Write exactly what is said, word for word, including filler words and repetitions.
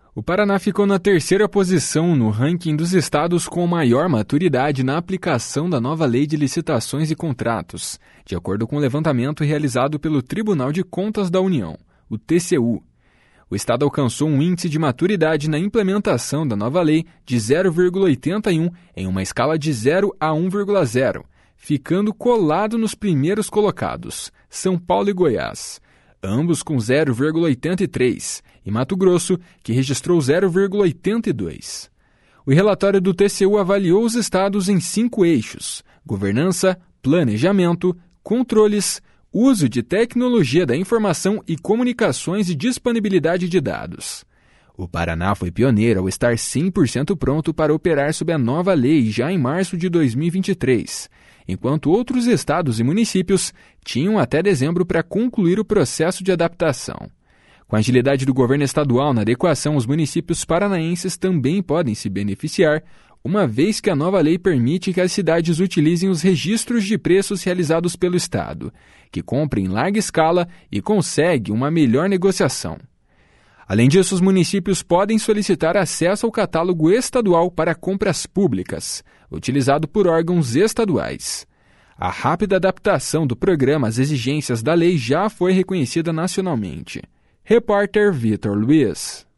O Paraná ficou na terceira posição no ranking dos estados com maior maturidade na aplicação da nova Lei de Licitações e Contratos, de acordo com o levantamento realizado pelo Tribunal de Contas da União, o T C U. O estado alcançou um índice de maturidade na implementação da nova lei de zero vírgula oitenta e um em uma escala de zero a um vírgula zero, ficando colado nos primeiros colocados, São Paulo e Goiás, ambos com zero vírgula oitenta e três, e Mato Grosso, que registrou zero vírgula oitenta e dois. O relatório do T C U avaliou os estados em cinco eixos: governança, planejamento, controles, uso de tecnologia da informação e comunicações e disponibilidade de dados. O Paraná foi pioneiro ao estar cem por cento pronto para operar sob a nova lei já em março de dois mil e vinte e três, enquanto outros estados e municípios tinham até dezembro para concluir o processo de adaptação. Com a agilidade do governo estadual na adequação, os municípios paranaenses também podem se beneficiar, uma vez que a nova lei permite que as cidades utilizem os registros de preços realizados pelo Estado, que compra em larga escala e consegue uma melhor negociação. Além disso, os municípios podem solicitar acesso ao catálogo estadual para compras públicas, utilizado por órgãos estaduais. A rápida adaptação do programa às exigências da lei já foi reconhecida nacionalmente. Repórter Vitor Luiz.